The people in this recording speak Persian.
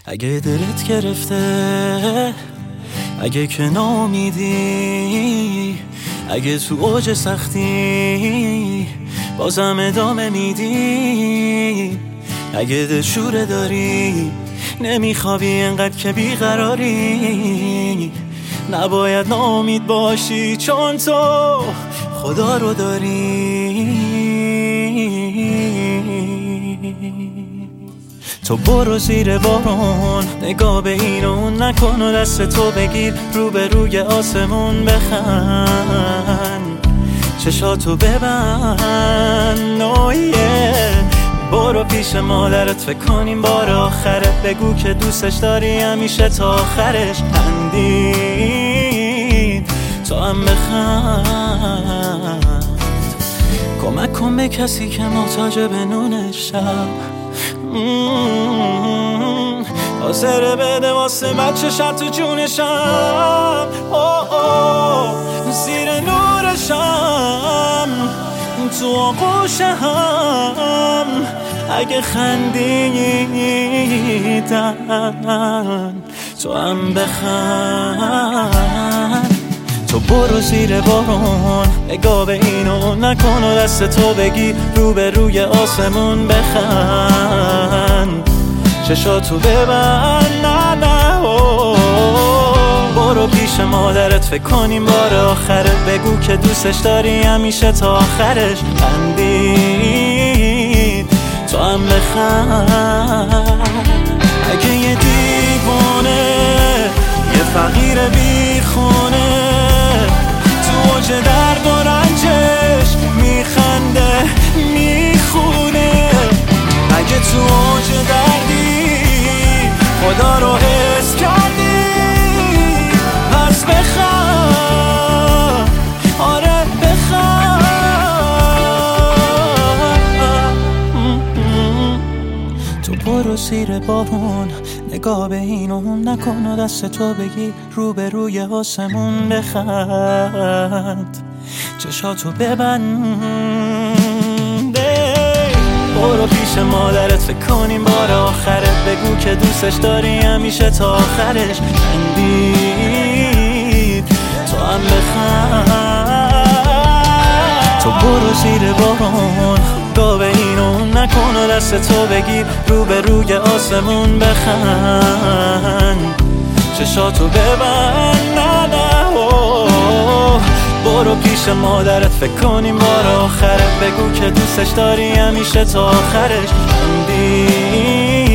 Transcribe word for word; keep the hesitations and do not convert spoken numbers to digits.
اگه دلت گرفته، اگه که ناامیدی، اگه تو اوج سختی بازم ادامه میدی، اگه دلشوره داری نمیخوابی انقدر که بیقراری، نباید ناامید باشی چون تو خدا رو داری. تو برو زیر بارون، نگاه به این و اون نکن و دست تو بگیر رو به روی آسمون بخند، چشاتو ببند نویه. برو پیش مادرت فکر کنیم بار آخره، بگو که دوستش داری همیشه تا آخرش. خندید تو هم بخند، کمک کن به کسی که محتاج به نون شب، حاضره بده واسه بچه شب تو جونشم، زیر نورشم تو آغوشم. اگه خندیدن تو هم بخند. تو برو زیر بارون، نگاه به این و اون نکن و دست تو بگی رو به روی آسمون بخند، چشاتو ببند نه نه. برو پیش مادرت فکر کنیم بار آخره، بگو که دوستش داری همیشه تا آخرش. خندید تو هم بخند. اگه یه دیوانه، یه فقیر بیخونه تو اوج درد و رنجش میخنده میخونه، اگه تو اوج دردی خدا رو حس کردی پس بخند، آره بخند. تو برو زیر بارون، نگاه به این و اون نکن و دست تو بگی رو به روی آسمون بخند، چشاتو ببند. برو پیش مادرت فکر کنیم بار آخره، بگو که دوستش داری همیشه تا آخرش. خندید تو هم بخند. تو برو زیر بارون، نگاه به این و اون نکن و دست تو بگیر رو به روی آسمون بخند، چشاتو ببند نه نه. برو پیش مادرت فکر کنیم بار آخره، بگو که دوستش داری همیشه تا آخرش. خندید